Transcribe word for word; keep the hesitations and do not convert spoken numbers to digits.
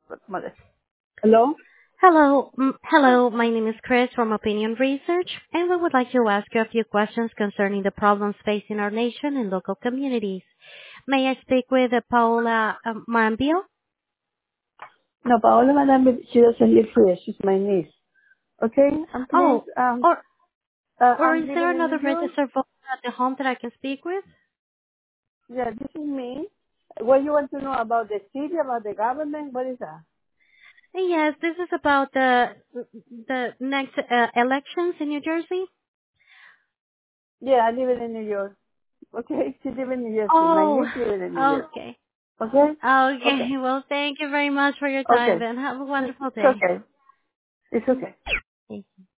Mother. Hello? Hello. mm, Hello, my name is Chris from Opinion Research, and we would like to ask you a few questions concerning the problems facing our nation and local communities. May I speak with uh, Paola um, Marambio? No, Paola, madam, she doesn't live here. She's my niece. Okay? And please, Oh, um, or uh, or I'm is there living in another New York. registered phone at the home that I can speak with? Yeah, this is me. What you want to know about the city, about the government? What is that? Yes, this is about the the next uh, elections in New Jersey. Yeah, I live in New York. Okay? She live in New Jersey. My Oh, niece live in New York. okay. Okay? Okay. Okay. Well, thank you very much for your time, Okay. then. Have a wonderful It's day. okay. It's okay. Thank you.